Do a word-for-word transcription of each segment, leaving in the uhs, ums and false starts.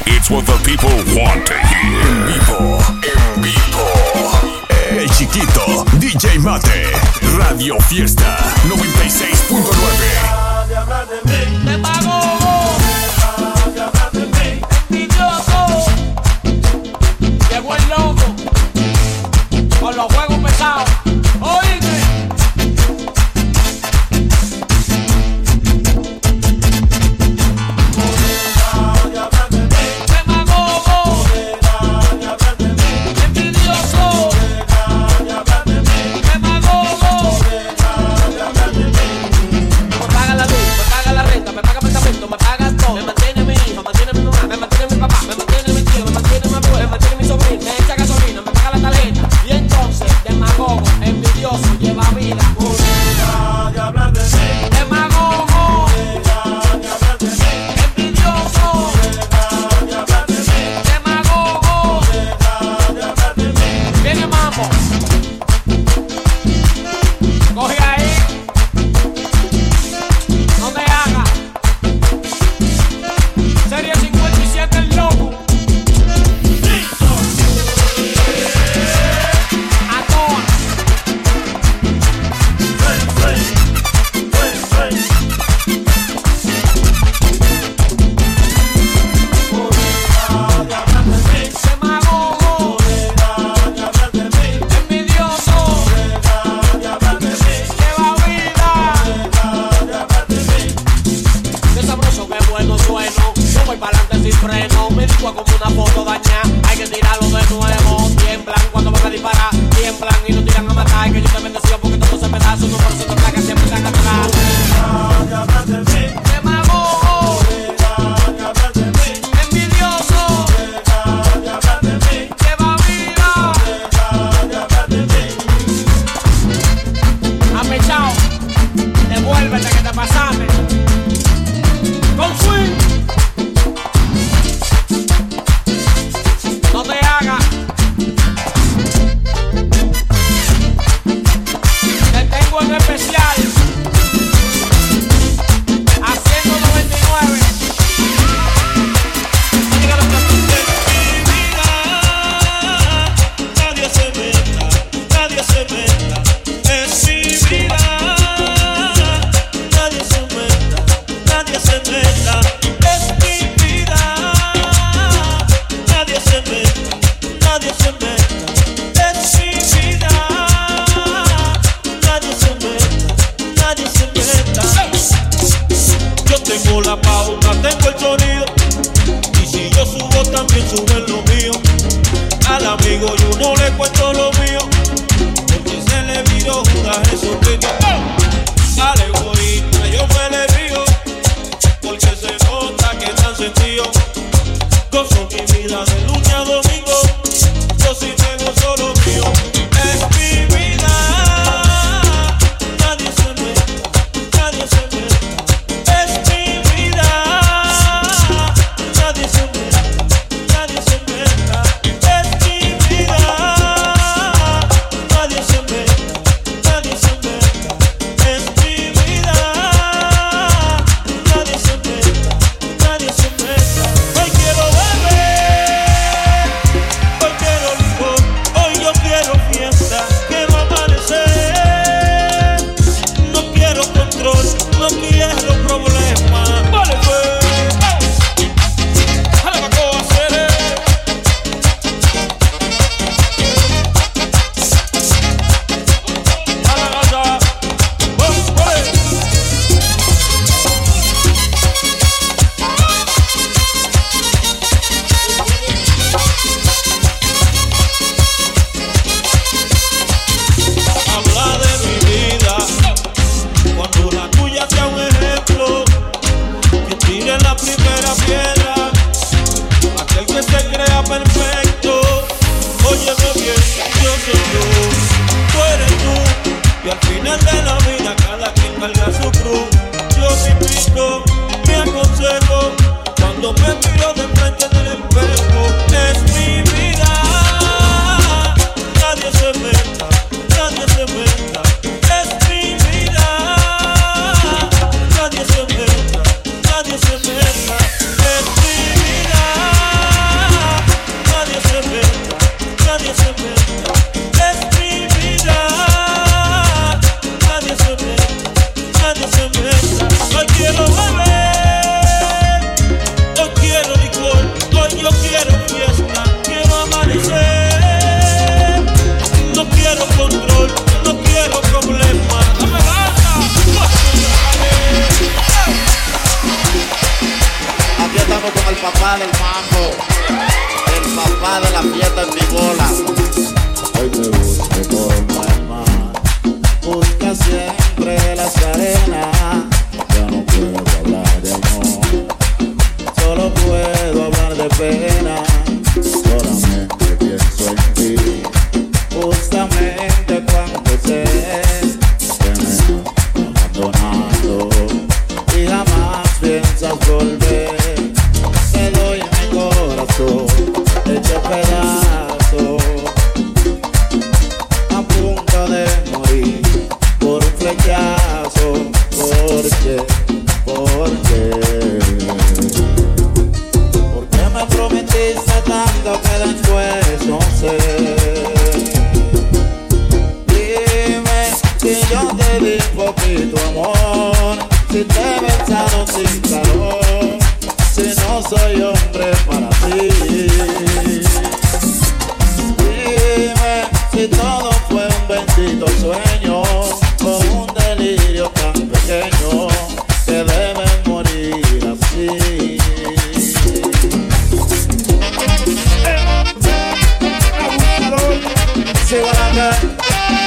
It's what the people want to hear. En vivo, en vivo. El Chiquito, D J Mate, Radio Fiesta noventa y seis punto nueve. Te pago, de hablar de mí, envidioso. Llegó el loco con los juegos pesados. Oíste. Lleva vida. Deja de hablar de mí. Demagogo. Deja de hablar de mí. Envidioso. Deja de hablar de mí. Demagogo. Deja de hablar de mí. Viene mambo. Coge ahí. No te hagas. Serie cincuenta y siete el loco. Como una foto dañada, hay que tirarlo de nuevo. Tiemblan cuando van a disparar, tiemblan y no tiran a matar. Que yo te bendecía porque todos se pedazos, no por eso te placas, siempre están atrás. Demagogo, envidioso, lleva vida, apechao, devuélvete que te pasaste. Con swing. No te hagas. Te tengo en especial a ciento noventa y nueve. En mi vida nadie se meta, nadie se meta. En mi vida nadie se meta, nadie se meta. Es mi vida. Nadie se meta, nadie se meta, es mi vida. Nadie se meta, nadie se meta. Yo tengo la pauta, tengo el sonido, y si yo subo también suben lo mío. Al amigo yo no le cuento lo mío, porque se le viró Judas eso que yo. Al egoísta yo me le río, porque se nota que están sentidos. Gozo mi vida de lunes a domingo, yo sí me gozo lo mío. Es mi vida. Nadie se meta, nadie se meta. Es mi vida. Nadie se meta, nadie se meta. Es mi vida. Nadie se meta, nadie se meta. Es mi vida. Nadie se meta, nadie se meta. Hoy quiero beber, hoy quiero licor, hoy yo quiero fiesta que va a amanecer. No quiero control, no quiero problemas. Vale, pues. Jale pa' co hacer. Jala gata. Vamos, vale. Habla de mi vida, cuando la tuya sea un ejemplo, que tire la primera piedra, aquel que se crea perfecto. Óyeme bien, yo soy yo, tú eres tú, y al final de la vida cada quien carga su cruz. Yo me invito, me aconsejo, cuando me miro de frente en el espejo. Es mi vida. Nadie se meta, nadie se meta. Es mi vida. Nadie se meta, nadie se meta. Es mi vida. papá del mambo, el papá de la fiesta en mi bola. Hoy te busco como el mar, busca siempre las arenas. Ya no puedo hablar de amor, solo puedo hablar de pena. Solamente pienso en ti, justamente cuando sé que me estás abandonando y jamás piensas volver. Te doy mi corazón hecho pedazo, a punto de morir por un flechazo. ¿Por qué? ¿Por qué? ¿Por qué me prometiste tanto que después no sé? Dime si yo te di poquito amor, si te he besado sin calor, si no soy hombre para ti. Dime si todo fue un bendito sueño o un delirio tan pequeño que debe morir así. See what I got?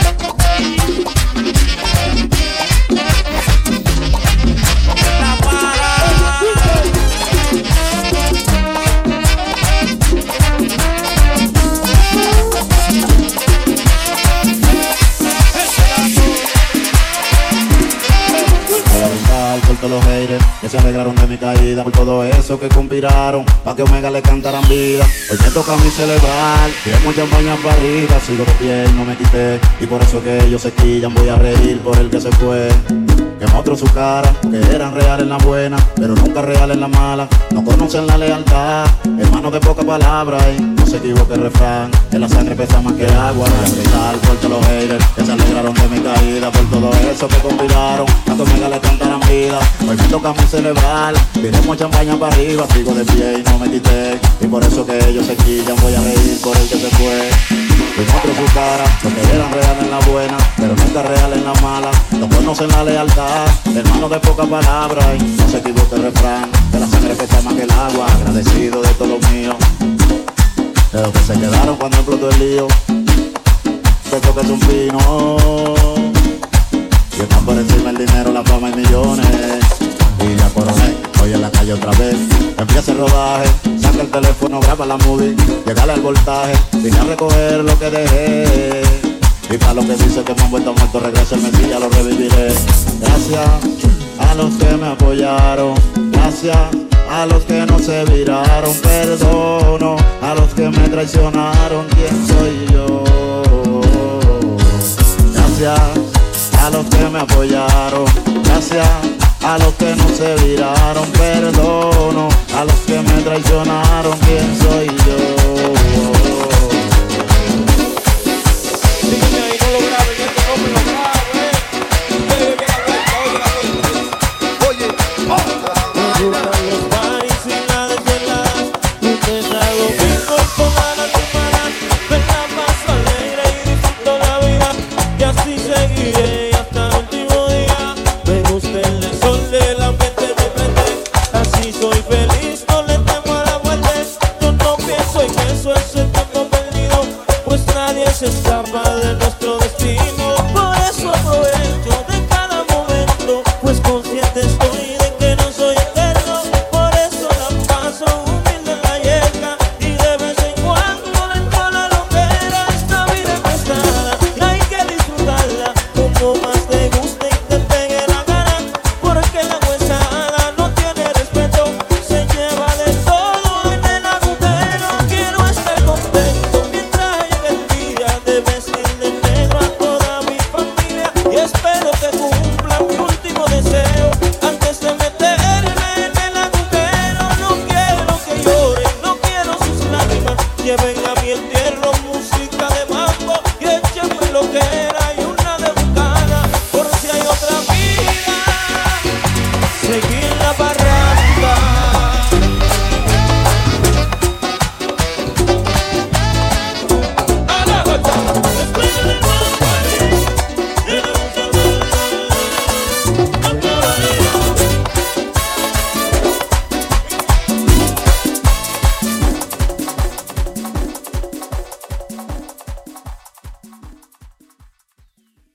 Por todos los haters que se alegraron de mi caída, por todo eso que conspiraron pa' que Omega le cantaran vida. Hoy me toca a mí celebrar, tiremos champaña para arriba, sigo de pie y no me quité. Y por eso que ellos se quillan, voy a reír por el que se fue. Que mostró su cara, que eran reales en la buena, pero nunca reales en la mala. No conocen la lealtad, hermanos de poca palabra y no se equivoque el refrán. En la sangre pesa más que agua. Voy a gritar por todos los haters que se alegraron de mi caída, por todo eso que conspiraron a que Omega le cantaran vida. Hoy me toca a mí celebrar, tiremos champaña para arriba, sigo de pie y no me quité. Y por eso que ellos se quillan, voy a reír por el que se fue. Y muestro su cara, los que eran reales en la buena, pero nunca reales en la mala. No conocen la lealtad, hermanos de poca palabra y no se equivoque el refrán. De la sangre pesa más que el agua, agradecido de todo lo mío, de los que se quedaron cuando explotó el lío. De esto que es un pino, y están por encima el dinero, la fama y millones. Y ya coroné, hoy en la calle otra vez. Empieza el rodaje, saca el teléfono, graba la movie, llegale al voltaje, vine a recoger lo que dejé. Y para los que dicen que me han vuelto muerto, regreso el Messi, ya lo reviviré. Gracias a los que me apoyaron, gracias a los que no se viraron, perdono a los que me traicionaron. ¿Quién soy yo? Gracias a los que me apoyaron, gracias a los que no se viraron, perdono a los que me traicionaron. ¿Quién soy yo?